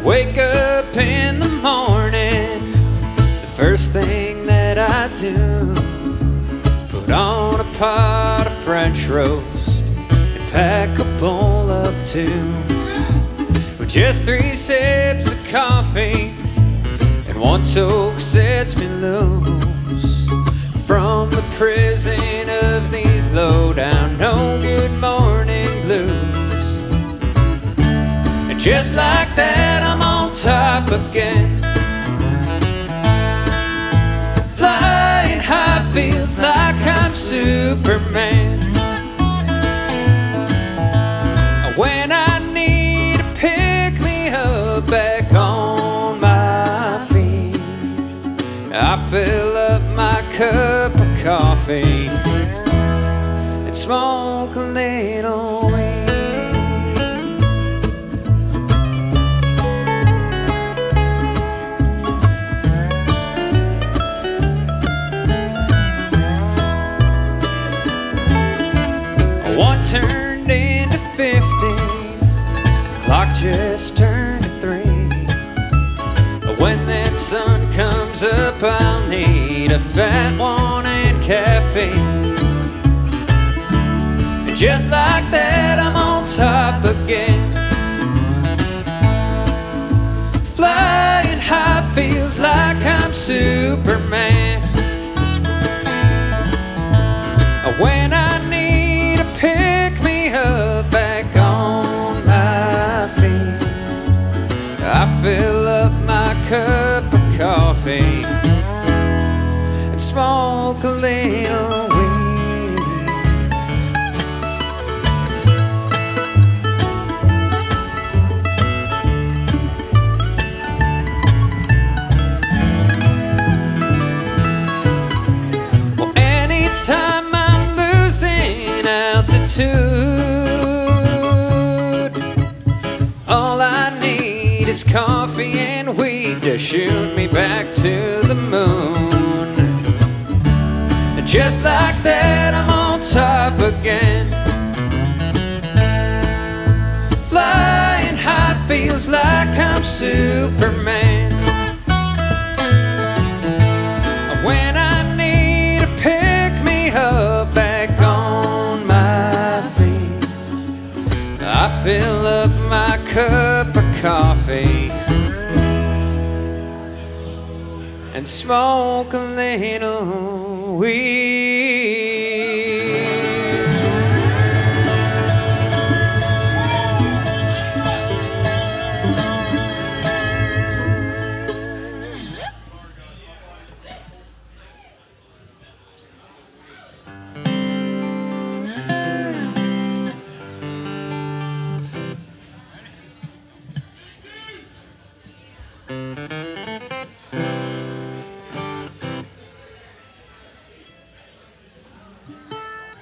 wake up in the morning, the first thing that I do, put on a pot of French roast and pack a bowl up too. With just 3 sips of coffee and 1 toke sets me loose from the prison of these low-down, no-good morning blues. And just like that, I'm on top again, flying high, feels like I'm Superman. When I need to pick me up back on my feet, I fill up my cup of coffee and smoke a little weed. One turned into 15, clock just turned to 3. When that sun comes up, I'll need a fat one and caffeine. And just like that, I'm on top again, flying high, feels like I'm Superman. When I need to pick me up back on my feet, I fill up my cup of coffee and smoke a little weed. Well, anytime I'm losing altitude, all I need is coffee and weed to shoot me back to the moon. And just like that, I'm on top again, flying high, feels like I'm Superman. When I need to pick me up back on my feet, I fill up my cup of coffee and smoke a little weed.